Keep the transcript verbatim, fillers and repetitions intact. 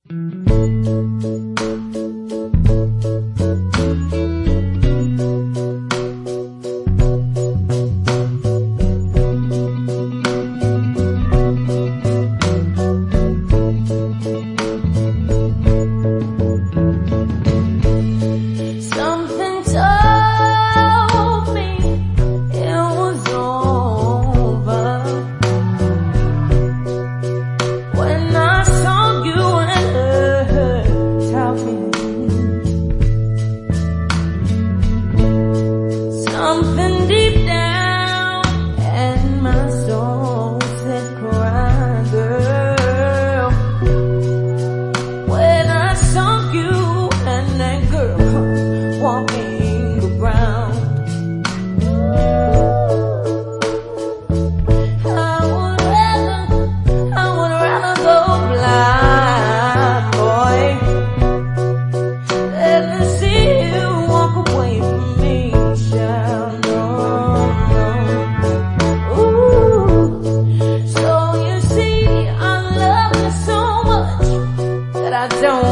Something deep down and my soul said cry, girl. When I saw you and that girl come walking around, I would rather, I would rather go blind, boy, than to see you walk away from me. I don't